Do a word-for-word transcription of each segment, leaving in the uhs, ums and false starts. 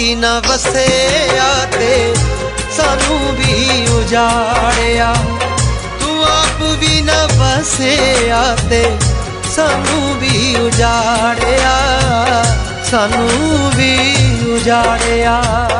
ਵੀ ਨਾ ਵਸਿਆ ਤੇ ਸਾਨੂੰ ਵੀ ਉਜਾੜਿਆ। ਤੂੰ ਆਪ ਵੀ ਨਾ ਵਸਿਆ ਤੇ ਸਾਨੂੰ ਵੀ ਉਜਾੜਿਆ, ਸਾਨੂੰ ਵੀ ਉਜਾੜਿਆ।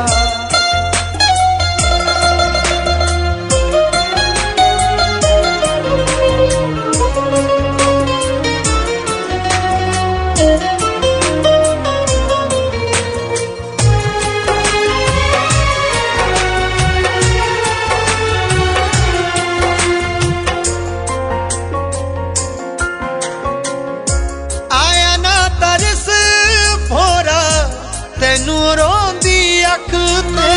ਤੈਨੂੰ ਰੋਂਦੀ ਅੱਖ ਤੇ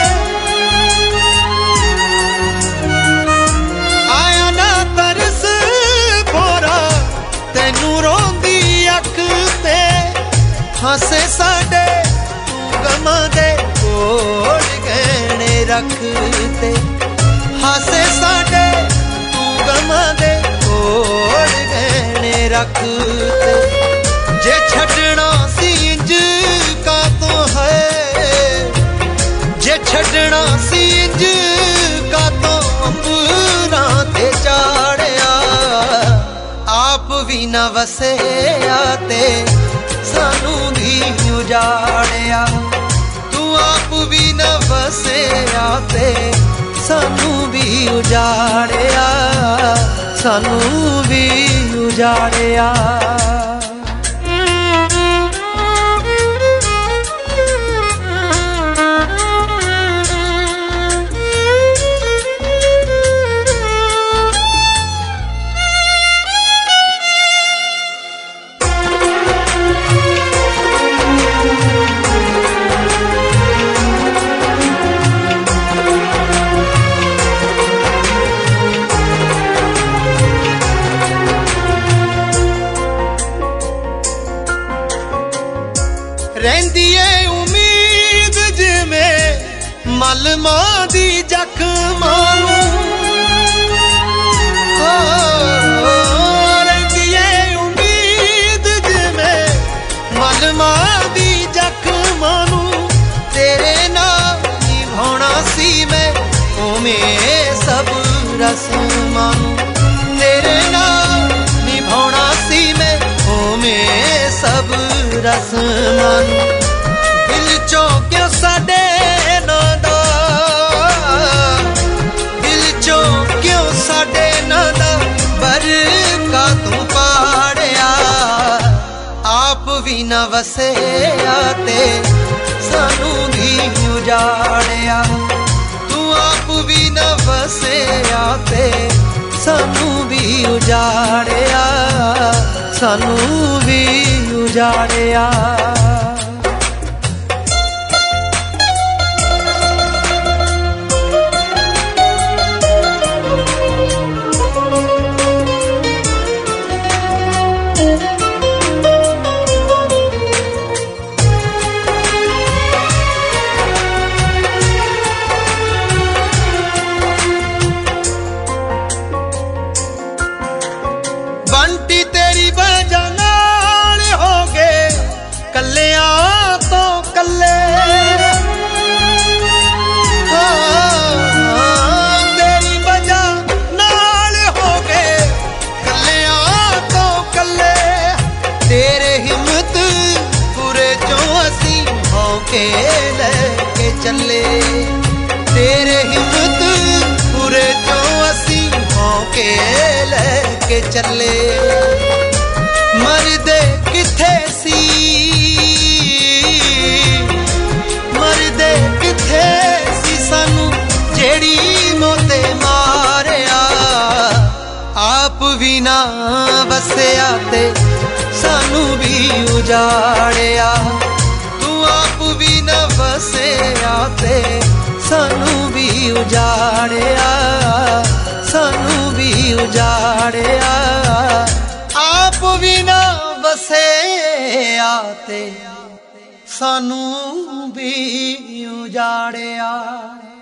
ਆਇਆ ਨਾ ਤਰਸ ਭੋਰਾ, ਤੈਨੂੰ ਰੋਂਦੀ ਅੱਖ ਤੇ ਹਾਸੇ ਸਾਡੇ ਤੂੰ ਗਮਾਂ ਦੇ ਕੋਲ ਗਹਿਣੇ ਰੱਖ ਤੇ, ਹਾਸੇ ਸਾਡੇ ਤੂੰ ਗਮਾਂ ਦੇ ਕੋਲ ਗਹਿਣੇ ਰੱਖ ਤੇ। ਜੇ ਛੱਡਣਾ ਸੀ ਇੰਜ ਕਾਤੋਂ ਹੈ, ਜੇ ਛੱਡਣਾ ਸੀ ਇੰਜ ਕਾਤੋਂ ਅੰਬਰਾਂ ਤੇ ਚਾੜਿਆ। ਆਪ ਵੀ ਨਾ ਵਸਿਆ ਤੇ ਸਾਨੂੰ ਵੀ ਉਜਾੜਿਆ। ਤੂੰ ਆਪ ਵੀ ਨਾ ਵਸਿਆ ਤੇ ਸਾਨੂੰ ਵੀ ਉਜਾੜਿਆ, ਸਾਨੂੰ ਵੀ ਉਜਾੜਿਆ। ਰਹਿੰਦੀ ਏ ਉਮੀਦ ਜਿਵੇਂ ਮਲਮਾਂ ਦੀ ਜ਼ਖਮਾਂ ਨੂੰ, ਰਹਿੰਦੀ ਏ ਉਮੀਦ ਜਿਵੇਂ ਮਲਮਾਂ ਦੀ ਜ਼ਖਮਾਂ ਨੂੰ। ਤੇਰੇ ਨਾਲ ਨਿਭਾਉਣਾ ਸੀ ਮੈਂ ਉਵੇਂ ਸਭ ਰਸਮਾਂ ਨੂੰ, ਤੇਰੇ ਨਾਲ ਨਿਭਾਉਣਾ ਸੀ ਮੈਂ ਉਵੇਂ ਸਭ ਰਸਮਾਂ ਨੂੰ। ਦਿਲ ਚੋਂ ਕਿਉਂ ਸਾਡੇ ਨਾਂ ਦਾ, ਦਿਲ ਚੋਂ ਕਿਉਂ ਸਾਡੇ ਨਾਂ ਦਾ ਬਰਕਾ ਤੂੰ ਪਾੜਿਆ। ਆਪ ਵੀ ਨਾ ਵਸਿਆ ਤੇ ਸਾਨੂੰ ਵੀ ਉਜਾੜਿਆ। ਤੂੰ ਆਪ ਵੀ ਨਾ ਵਸਿਆ ਤੇ ਸਾਨੂੰ ਵੀ ਉਜਾੜਿਆ, ਸਾਨੂੰ ਵੀ ਉਜਾੜਿਆ। ਬੰਟੀ ਤੇਰੀ ਵਜ੍ਹਾ ਨਾਲ ਹੋ ਗਏ ਕੱਲਿਆਂ ਤੋਂ ਕੱਲੇ, ਤੇਰੀ ਵਜ੍ਹਾ ਨਾਲ ਹੋ ਗਏ ਕੱਲਿਆਂ ਤੋਂ ਕੱਲੇ। ਤੇਰੇ ਹਿੰਮਤ ਪੂਰੇ ਚੋਂ ਅਸੀਂ ਹੌਕੇ ਲੈ ਕੇ ਚੱਲੇ, ਤੇਰੇ ਹਿੰਮਤ ਪੂਰੇ ਚੋਂ ਅਸੀਂ ਹੌਕੇ ਲੈ ਕੇ ਚੱਲੇ। ਮਰਦੇ ਕਿੱਥੇ ਸੀ, ਮਰਦੇ ਕਿੱਥੇ ਸੀ ਸਾਨੂੰ ਜਿਹੜੀ ਮੋਤੇ ਮਾਰਿਆ। ਆਪ ਵੀ ਨਾ ਵਸਿਆ ਤੇ ਸਾਨੂੰ ਵੀ ਉਜਾੜਿਆ। ਤੂੰ ਆਪ ਵੀ ਨਾ ਵਸਿਆ ਤੇ ਸਾਨੂੰ ਵੀ ਉਜਾੜਿਆ, ਸਾਨੂੰ ਵੀ ਉਜਾੜਿਆ। ਆਪ ਵੀ ਨਾ ਵਸਿਆ ਤੇ ਸਾਨੂੰ ਵੀ ਉਜਾੜਿਆ।